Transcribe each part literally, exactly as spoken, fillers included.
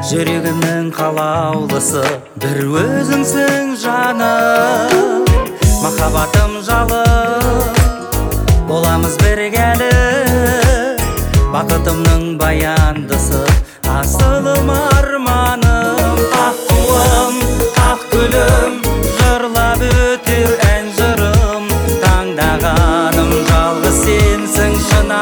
жүрегімнің қалаулысы бір өзіңсің жаным, махаббатым жалын боламыз біргелі, бақытымның баяндысы асылым арманым. Ақ қуым, ақ гүлім, жырлап өтер ән жырым, таңдағаным жалғыз сенсің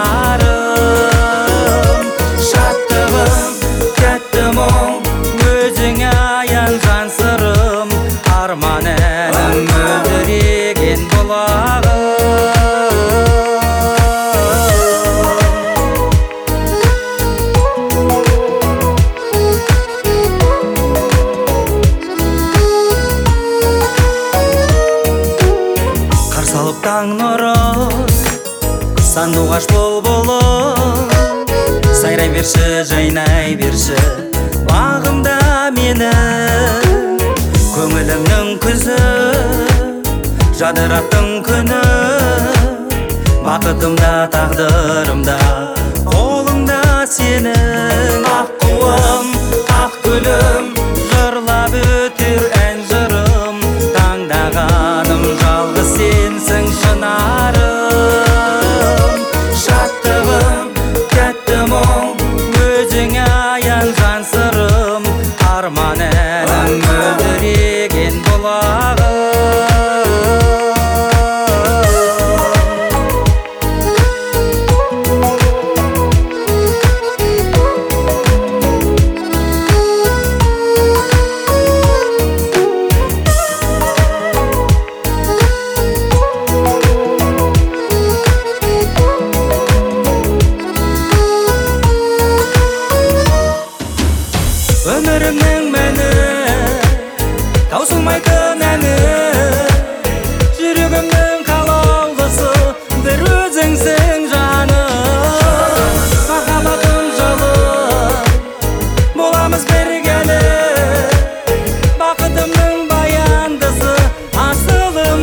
шынарым. Шаттығым, тәтті мұң, өзіңе аян жан сырым, арман әнім мөлдіреген бұлағым. Таң нұрын сандуғаш бұлбұлым, сайрай берші, жайнай берші бағымда мені. Көңілімнің күзі, жадыраттың күні, бақытымда, тағдырымда, қолыңда сенің. Ақ қуым, ақ гүлім, жырлап өтер ән жырым, таңдағаным жалғыз сенсің шынарым. Шаттығым, тәтті мұң, өзіңе аян жан сырым, арман әнім мөлдіреген бұлағым. Өмірімнің мәні, таусылмайтын әні, жүрегімнің қалаулысы бір өзіңсің жаным. Махаббатым жалын боламыз біргелі, бақытымның баяндысы асылым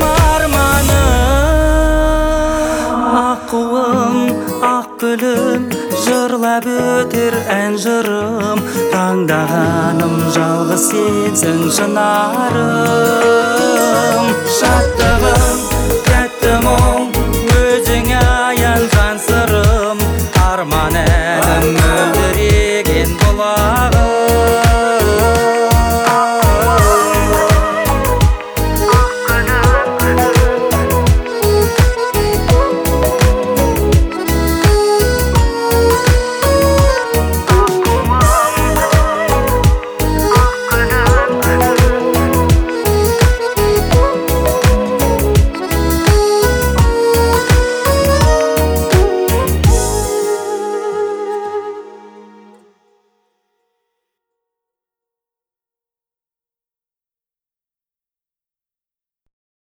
арманым. Ақ қуым, ақ гүлім, жырлап өтер ән жырым, таңдағаным жалғыз сенсің шынарым. Шаттығым, тәтті мұң, өзіңе аян жан сырым, арман әнім мөлдіреген бұлағым.